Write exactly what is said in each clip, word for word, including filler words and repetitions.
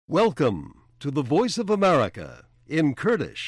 Welcome to the Voice of America in Kurdish.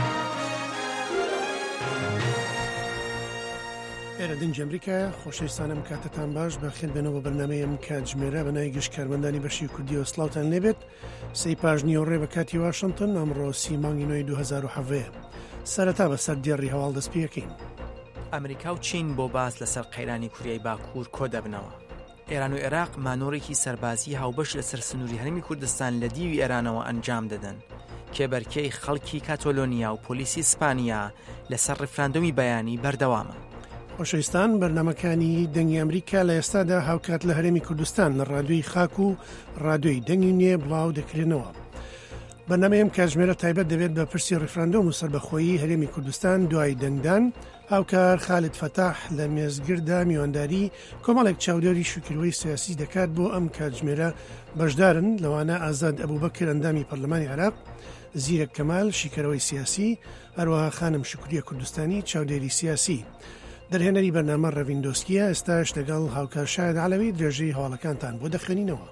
ئێرەدن ئەمریکا خۆشەویستانم کاتتان باش بەخێر بێنەوە بەرنامەیەم کاتژمێرە بە ناوی گەشتکارمەندانی بەشی کوردیەوە سڵاوتان لێبێت سەی پاش نیوەڕێ بە کاتی واشنگتن ئەمڕۆ سی مانگی نۆی دوو هەزار و هەڤەیە. سەرەتا بەسەر دێڕی هەواڵ دەست پێکەین. ئەمریکا و چین بۆ باس لەسەر قەیرانی کوریای باکوور کۆ دەبنەوە. ئێران و عێراق مانۆڕێکی سەربازی هاوبەش لەسەر سنووری هەرێمی کوردستان لە دیوی ئێرانەوە ئەنجام دەدەن. کێبەرکەی خەڵکی کاتۆلۆنیا و پۆلیسی ئیسپانیا لەسەر ڕێفراندۆمی بەیانی بەردەوامە. خۆشەویستان بەرنامەکانی دەنگی ئەمریکا لە ئێستادا هاوکات لە هەرێمی کوردستان لە ڕادیۆی خاک و ڕادیۆی دەنگی نوێ بڵاو دەکرێنەوە. بەرنامەیەم کاتژمێرە تایبەت دەبێت بە پرسی ڕێفراندۆم و سەربەخۆیی هەرێمی کوردستان دوای دەنگدان. هاوکار خالد فتاح لە مێزگردا میوانداری کۆمەڵێک چاودێری شوکردوەی سیاسی دەکات بۆ ئەم کاتژمێرە بەشدارن لەوانە ئازاد ئەبوبەکر ئەندامی پەرلەمانی عێراق، زیرەک کەمال شیکەرەوەی سیاسی، هەروەها خانم شکوریە کوردستانی چاودێری سیاسی. دەرهێنەری بەرنامە ڕەڤیندۆسکیە ئێستاش لەگەڵ هاوکار شاید عەلەوی درێژەی هەواڵەکانتان بۆ دەخوێنینەوە.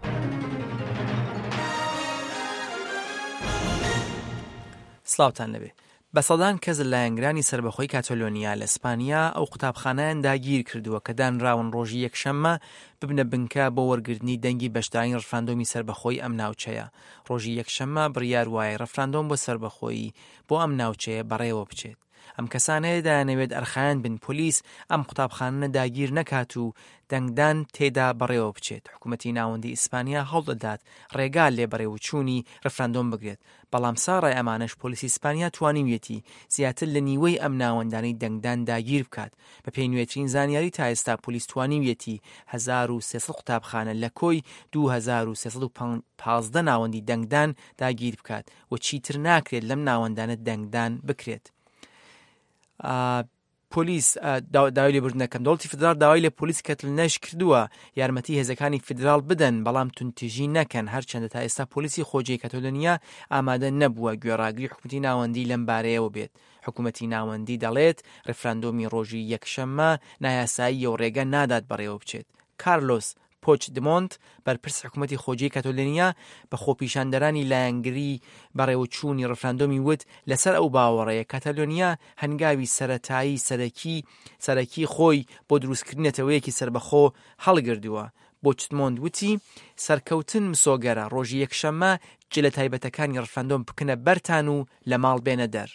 سڵاوتان لەبێ. بە سەدان کەس لایەنگرانی سەربەخۆی کاتۆلۆنیا لە ئیسپانیا ئەو قوتابخانەیان داگیر کردووە کە دانراون ڕۆژی یەکشەممە ببنە بنکە بۆ وەرگرتنی دەنگی بەشداریی ڕەفراندۆمی سەربەخۆی ئەم ناوچەیە. ڕۆژی یەکشەممە بڕیار وایە ڕەفراندۆم بۆ سەربەخۆیی بۆ ئەم ناوچەیە بەڕێوە بچێت. ئەم کەسانەیە دەیانەوێت ئەرخایان بن پۆلیس ئەم قوتابخانە داگیر نەکات و دەنگدان تێدا بەڕێوە بچێت. حکوومەتی ناوەندی ئیسپانیا هەوڵ دەدات ڕێگا لێ بەڕێوەچوونی ڕەفراندۆم بگرێت، بەڵام ساڕای ئەمانەش پۆلیسی ئیسپانیا توانیویەتی زیاتر لە نیوەی ئەم ناوەندانی دەنگدان داگیر بکات. بە پێی نوێترین زانیاری تا ئێستا پۆلیس توانیویەتی هەزار و سێسەد قوتابخانە لە کۆی دوو هەزار و سێسەد و پانزدە ناوەندی دەنگدان داگیر بکات و چیتر ناکرێت لەم ناوەندانە دەنگدان بکرێت. پۆلیس داوای لێبوردنەکەم دەوڵەتی فدرال داوای لە پۆلیس کەتڵنەش کردووە یارمەتی هێزەکانی فدرال بدەن، بەڵام تونتیژی نەکەن، هەرچەندە تا ئێستا پۆلیسی خۆجێی کاتۆلۆنیا ئامادە نەبووە گوێڕاگری حکوومەتی ناوەندی لەم بارەیەوە بێت. حکوومەتی ناوەندی دەڵێت ڕێفراندۆمی ڕۆژی یەکشەممە نایاسایی و ڕێگە نادات بەڕێوە بچێت. کارلۆس پۆچ دمۆنت بەرپرس حکوومەتی خۆجێی کاتۆلۆنیا بە خۆپیشاندەرانی لایەنگری بەڕێوەچوونی ڕێفراندۆمی وت لەسەر ئەو باوەڕەیە کاتالۆنیا هەنگاوی سەرەتایی سەرەکی سەرەکی خۆی بۆ دروستکردنەوەیەکی سەربەخۆ هەڵگردووە. بۆچتمۆند وتی سەرکەوتن مسۆگەرە ڕۆژی یەکشەممە جلە تایبەتەکانی ڕێفراندۆم بکەنە بەرتان و لە ماڵ بێنە دەر.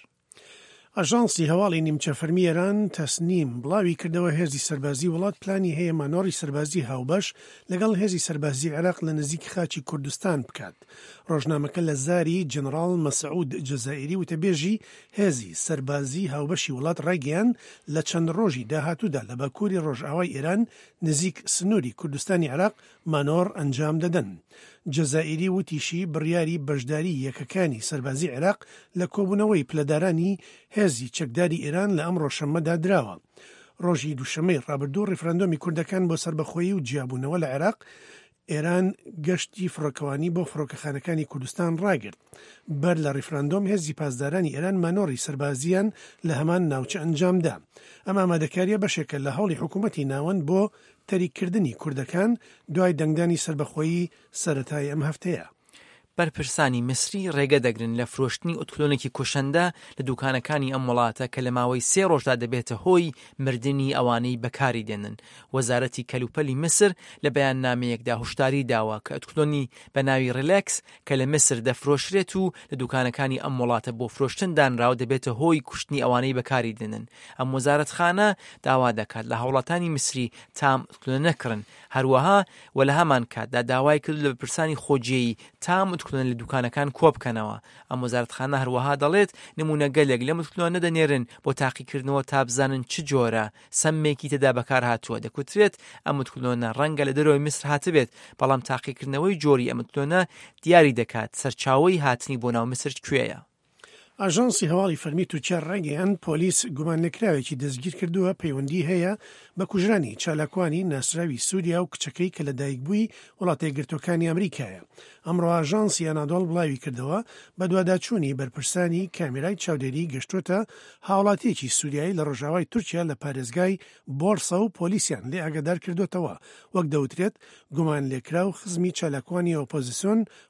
ئاژانسی هەواڵی نیمچە فەرمی ئێران تەسنیم بڵاوی کردەوە هێزی سەربازی وڵات پلانی هەیە مانۆڕی سەربازی هاوبەش لەگەڵ هێزی سەربازی عێراق لە نزیک خاچی کوردستان بکات. ڕۆژنامەکە لە زاری جنرال مەسعود جەزائیری وتەبێژی هێزی سەربازی هاوبەشی وڵات ڕایگەیان لە چەند ڕۆژی داهاتوودا لە باکووری ڕۆژئاوای ئێران نزیک سنووری کوردستانی عێراق مانۆڕ ئەنجام دەدەن. جەزائیری وتیشی بڕیاری بەشداری یەکەکانی سەربازی عێراق لە کۆبوونەوەی پلەدارانی هێزی چەکداری ئێران لە ئەم ڕۆژشەممەدا دراوە. ڕۆژی دووشەمەی ڕابردوو ڕێفراندۆمی کوردەکان بۆ سەربەخۆیی و جیابوونەوە لە عێراق ئێران گەشتی فڕۆکەوانی بۆ فڕۆکەخانەکانی کوردستان ڕاگرت. بەر لە ڕێفراندۆم هێزی پاسدارانی ئێران مانۆڕی سەربازیان لە هەمان ناوچە ئەنجامدا. ئەم ئامادەکاریە بەشێکە لە هەوڵی حکوومەتی ناوەند بۆ تەریککردنی کوردەکان دوای دەنگدانی سەربەخۆیی سەرەتای ئەم هەفتەیە. بەرپرسانی میسری ڕێگە دەگرن لە فرۆشتنی ئۆتۆکلۆنێکی کوشەندە لە دوکانەکانی ئەم وڵاتە کە لە ماوەی سێ ڕۆژدا دەبێتە هۆی مردنی ئەوانەی بەکاری دێنن. وەزارەتی کەلوپەلی میسر لە بەیاننامەیەکدا هوشداری داوە کە ئۆتۆکلۆنی بە ناوی ڕیلەکس کە لە میسر دەفرۆشرێت و لە دوکانەکانی ئەم وڵاتە بۆ فرۆشتن دانراوە دەبێتە هۆی کوشتنی ئەوانەی بەکاری دێنن. ئەم وەزارەتخانە داوا دەکات لە هاوڵاتانی میسری تام ئۆتۆکلۆن نەکڕن. هەروەها و لە هەمان کاتدا داوای کرد لە بەرپرسانی خۆجێی تام لە دوکانەکان کۆ بکەنەوە. ئەم وەزارەتخانە هەروەها دەڵێت نمونە گەلێک لە متکلۆنە دەنێرن بۆ تاقیکردنەوە تا بزانن چ جۆرە سەمێکی تێدا بەکار هاتووە. دەکوترێت ئەم متکلۆنە ڕەنگە لە دەرەوەی میسر هاتبێت، بەڵام تاقیکردنەوەی جۆری ئەم متکلۆنە دیاری دەکات سەرچاوەی هاتنی بۆ ناو میسر کوێیە. ئاژانسی هەواڵی فەرمی تورکیا ڕاگەیان پۆلیس گومان لەکراوێکی دەستگیر کردووە پەیوەندی هەیە بە کوژرانی چالاکوانی ناسراوی سووریا و کچەکەی کە لە دایکبووی وڵاتە یەکگرتوەکانی ئەمریکایە. ئەمڕۆ ئاژانسی ئەنادۆڵ بڵاوی کردەوە بە دوواداچوونی بەرپرسانی کامێرای چاودێری گەشتوتە هاوڵاتیەکی سووریایی لە ڕۆژاوای تورکیا لە پارێزگای بۆرسە و پۆلیسیان لێ ئاگادار کردوتەوە. وەک دەوترێت گومان لێکرا و خزمی چالاکوانی ئۆپۆزیسیۆن